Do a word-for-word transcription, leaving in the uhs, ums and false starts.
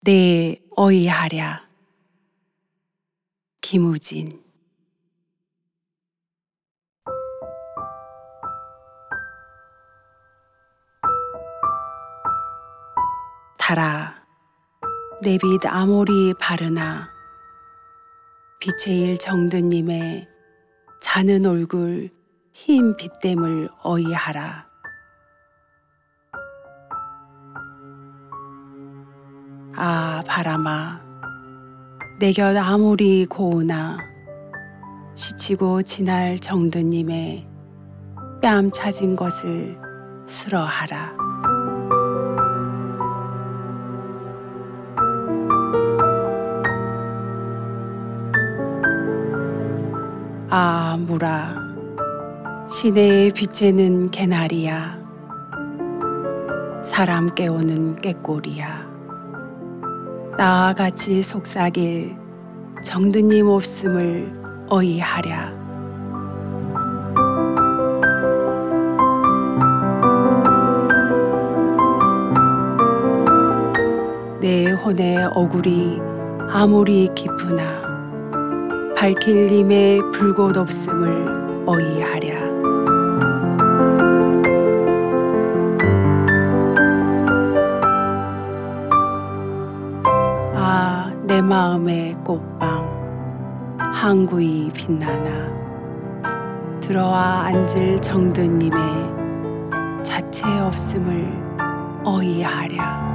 내 어이하랴. 김우진. 달아 내빛 아모리 바르나 빛의 일 정드님의 자는 얼굴 흰 빛댐을 어이하라. 아 바람아 내 곁 아무리 고우나 시치고 지날 정드님의 뺨 찾은 것을 쓸어하라. 아 물아 시내의 빛에는 개나리야 사람 깨우는 꾀꼬리야. 나와 같이 속삭일 정드님 없음을 어이하랴. 내 혼의 어굴이 아무리 깊으나 밝힐 님의 불꽃 없음을 어이하랴. 아, 내 마음의 꽃방 항구이 빛나나 들어와 앉을 정드님의 자체 없음을 어이하랴.